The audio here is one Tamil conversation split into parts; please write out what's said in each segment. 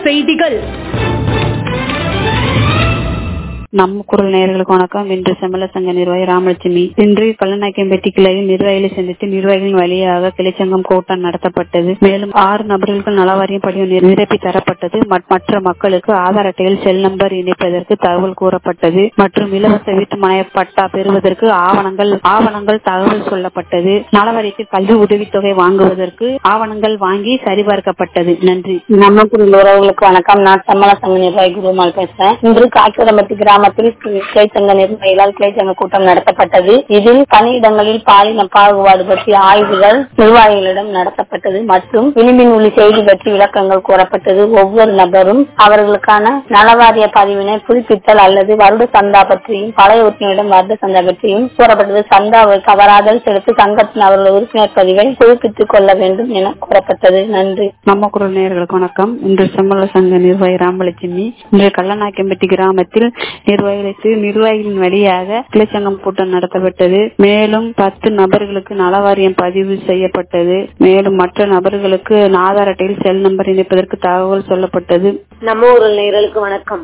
செய்திகள். நம்ம குரல் நேயர்களுக்கு வணக்கம். இன்று செம்மல சங்க நிர்வாகி ராமலட்சுமி. இன்று கல்லநாயக்கம்பட்டி கிளையில் நிர்வாகிகளை சந்தித்து நிர்வாகிகளின் வழியாக கிளைச்சங்கம் கூட்டம் நடத்தப்பட்டது. மேலும் 6 நபர்களுக்கு நலவாரியம் படிவம் நிரப்பி தரப்பட்டது. மற்ற மக்களுக்கு ஆதார் அட்டையில் செல் நம்பர் இணைப்பதற்கு தகவல் கூறப்பட்டது. மற்றும் இலவச வீட்டு மனை பட்டா பெறுவதற்கு ஆவணங்கள் தகவல் சொல்லப்பட்டது. நலவாரியத்தில் கல்வி உதவித்தொகை வாங்குவதற்கு ஆவணங்கள் வாங்கி சரிபார்க்கப்பட்டது. நன்றி. நம்ம குரல் உறவுகளுக்கு வணக்கம். நான் செம்மல சங்க நிர்வாகி குருமால் பேசுறேன். இன்று காய்ச்சலம்பட்டி கிராமத்தில் கிளைச்சங்க நிர்வாகிகளால் கிளைச்சங்க கூட்டம் நடத்தப்பட்டது. இதில் பணியிடங்களில் பாலின பாகுபாடு பற்றிய ஆய்வுகள் நிர்வாகிகளிடம் நடத்தப்பட்டது. மற்றும் விளிம்பின் உள்ள செய்தி பற்றி விளக்கங்கள் கூறப்பட்டது. ஒவ்வொரு நபரும் அவர்களுக்கான நலவாரிய பதிவினை புதுப்பித்தல் அல்லது வருட சந்தா பற்றியும் பழைய உறுப்பினரிடம் வருட சந்தா பற்றியும் கூறப்பட்டது. சந்தாவை தவறாதல் செலுத்தி சங்கத்தின் அவர்கள் உறுப்பினர் பதிவை புதுப்பித்துக் கொள்ள வேண்டும் என கூறப்பட்டது. நன்றி. நம்ம குரல் நேயர்களுக்கு வணக்கம். இன்று செம்மல சங்க நிர்வாகி ராமலட்சுமி. இன்று கல்லநாயக்கம்பட்டி கிராமத்தில் நிர்வாகிகளின் வழியாக கிளைச்சங்கம் கூட்டம் நடத்தப்பட்டது. மேலும் 10 நபர்களுக்கு நலவாரியம் பதிவு செய்யப்பட்டது. மேலும் மற்ற நபர்களுக்கு ஆதார் அட்டையில் செல் நம்பர் இணைப்பதற்கு தகவல் சொல்லப்பட்டது. நம்ம ஊர் நேயர்களுக்கு வணக்கம்.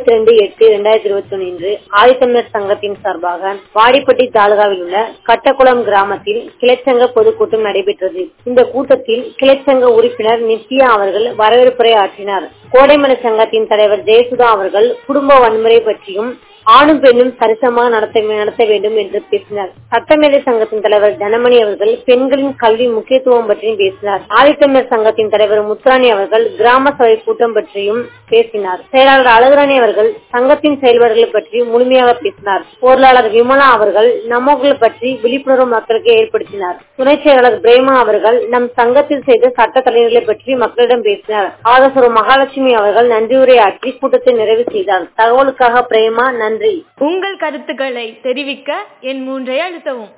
22/8/2021 இன்று ஆதித்தமிழர் சங்கத்தின் சார்பாக வாடிப்பட்டி தாலுகாவில் உள்ள கட்டக்குளம் கிராமத்தில் கிளைச்சங்க பொதுக்கூட்டம் நடைபெற்றது. இந்த கூட்டத்தில் கிளைச்சங்க உறுப்பினர் நித்யா அவர்கள் வரவேற்புரை ஆற்றினார். கோடைமலை சங்கத்தின் தலைவர் ஜெயசுதா அவர்கள் குடும்ப வன்முறை பற்றியும் ஆணும் பெண்ணும் சரிசமாக நடத்த வேண்டும் என்று பேசினார். சட்டமேதை சங்கத்தின் தலைவர் தனமணி அவர்கள் பெண்களின் கல்வி முக்கியத்துவம் பற்றியும் பேசினார். ஆதித்தமிழர் சங்கத்தின் தலைவர் முத்துராணி அவர்கள் கிராம சபை கூட்டம் பற்றியும் பேசினார். செயலாளர் அழகுராணி அவர்கள் சங்கத்தின் செயல்பாடுகளை பற்றி முழுமையாக பேசினார். பொருளாளர் விமலா அவர்கள் நம்மோர்கள் பற்றி விழிப்புணர்வு மக்களுக்கு ஏற்படுத்தினார். துணை செயலாளர் பிரேமா அவர்கள் நம் சங்கத்தில் செய்த சட்ட தலைவர்களை பற்றி மக்களிடம் பேசினார். ஆதரவு மகாலட்சுமி அவர்கள் நன்றியுரையாற்றி கூட்டத்தை நிறைவு செய்தார். தகவலுக்காக பிரேமா, நன்றி. உங்கள் கருத்துக்களை தெரிவிக்க என் 3 அழுத்தவும்.